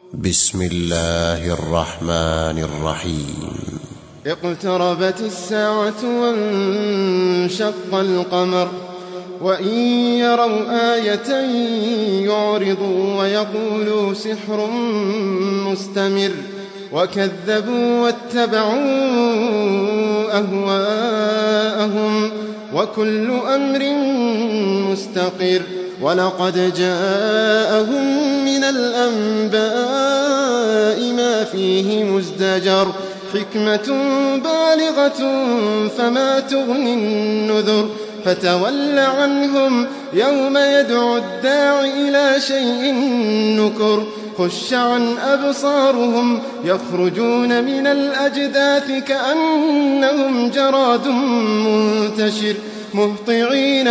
بسم الله الرحمن الرحيم. اقتربت الساعة وانشق القمر وإن يروا آية يعرضوا ويقولوا سحر مستمر وكذبوا واتبعوا أهواءهم وكل أمر مستقر ولقد جاءهم من الأنباء ما فيه مزدجر حكمة بالغة فما تغني النذر فتول عنهم يوم يدعو الداع إلى شيء نكر خش عن أبصارهم يخرجون من الأجداث كأنهم جراد منتشر مهطعين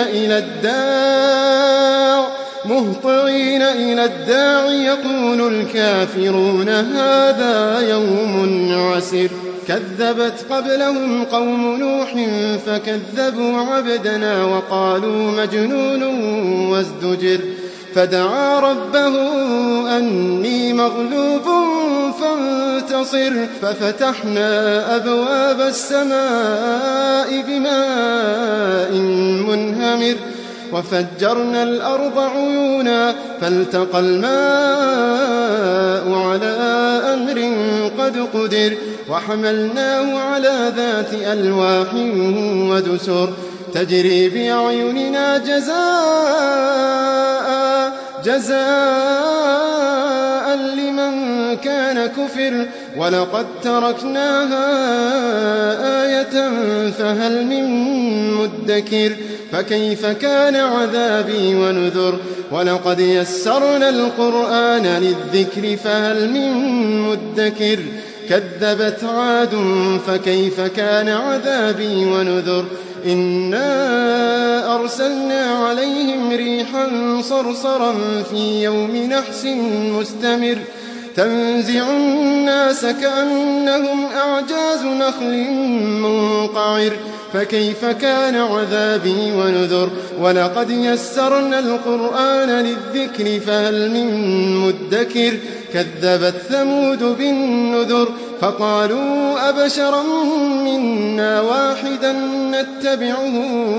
إلى الداع يقول الكافرون هذا يوم عسر كذبت قبلهم قوم نوح فكذبوا عبدنا وقالوا مجنون وازدجر فدعا ربه أني مغلوب فانتصر ففتحنا أبواب السماء بماء منهمر وفجرنا الأرض عيونا فالتقى الماء على أمر قد قدر وحملناه على ذات ألواح ودسر تجري بأعيننا جزاء لمن كان كفر ولقد تركناها آية فهل من مدكر فكيف كان عذابي ونذر ولقد يسرنا القرآن للذكر فهل من مدكر كذبت عاد فكيف كان عذابي ونذر إنا أرسلنا عليهم ريحا صرصرا في يوم نحس مستمر تنزع الناس كأنهم أعجاز نخل منقعر فكيف كان عذابي ونذر ولقد يسرنا القرآن للذكر فهل من مدكر كذبت ثمود بالنذر فقالوا أبشرا منا واحدا نتبعه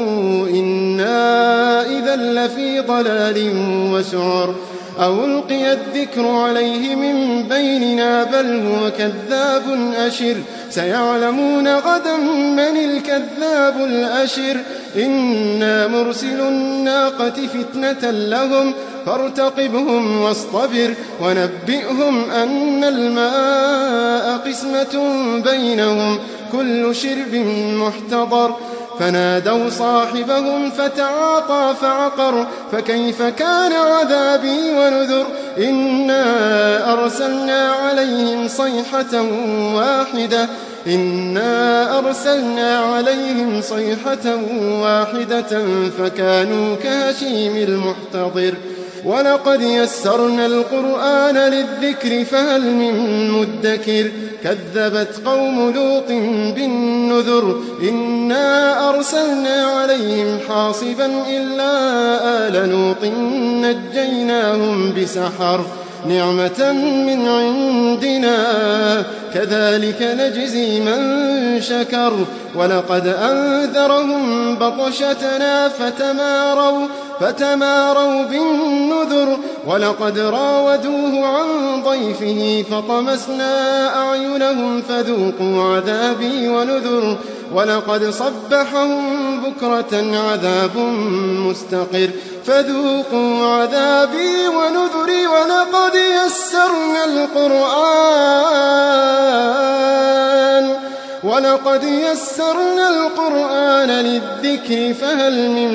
إنا إذا لفي ضلال وسعر أو ألقي الذكر عليه من بيننا بل هو كذاب أشر سيعلمون غدا من الكذاب الأشر إنا مرسل الناقة فتنة لهم فارتقبهم واصطبر ونبئهم أن الماء قسمة بينهم كل شرب محتضر فنادوا صاحبهم فتعاطى فعقر فكيف كان عذابي ونذر إنا أرسلنا عليهم صيحة واحدة فكانوا كهشيم المحتضر ولقد يسرنا القرآن للذكر فهل من مدكر كذبت قوم لوط بالنذر إنا أرسلنا عليهم حاصبا إلا آل لوط نجيناهم بسحر نعمة من عندنا كذلك نجزي من شكر ولقد أنذرهم بطشتنا فتماروا بالنذر ولقد راودوه عن ضيفه فطمسنا أعينهم فذوقوا عذابي ونذر ولقد صبحهم بكرة عذاب مستقر فذوقوا عذابي ونذري ولقد يسرنا القرآن للذكر فهل من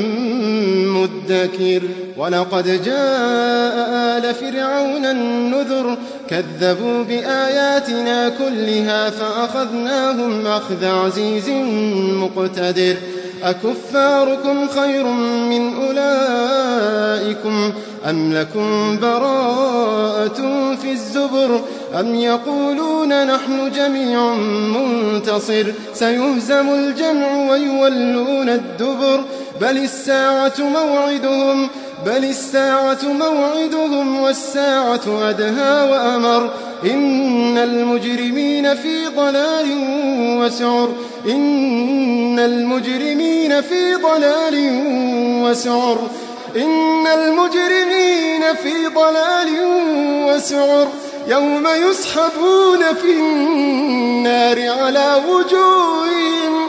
مدكر ولقد جاء آل فرعون النذر كذبوا بآياتنا كلها فأخذناهم أخذ عزيز مقتدر أكفاركم خير من أولئكم أم لكم براءة في الزبر أم يقولون نحن جميع منتصر سيهزم الجمع ويولون الدبر بل الساعة موعدهم بل الساعة موعدهم والساعة أدهى وأمر إن المجرمين في ضلال وسعر إن المجرمين في ضلال وسعر إن المجرمين في ضلال وسعر يوم يسحبون في النار على وجوههم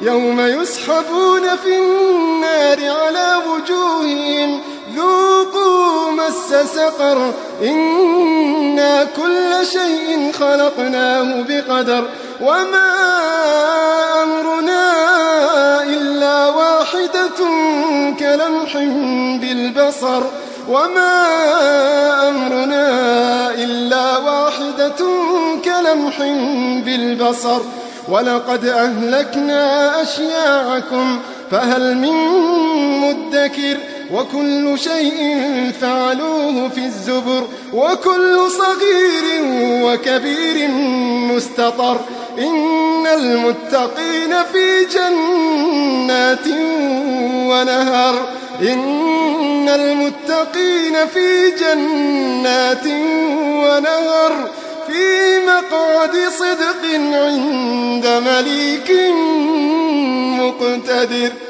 ذوقوا مس سقر إنا كل شيء خلقناه بقدر وما أمرنا إلا واحدة كلمح بالبصر ولقد أهلكنا أشياعكم فهل من مدكر وكل شيء فعلوه في الزبر وكل صغير وكبير مستطر إن المتقين في جنات ونهر في مقعد صدق عند مليك مقتدر.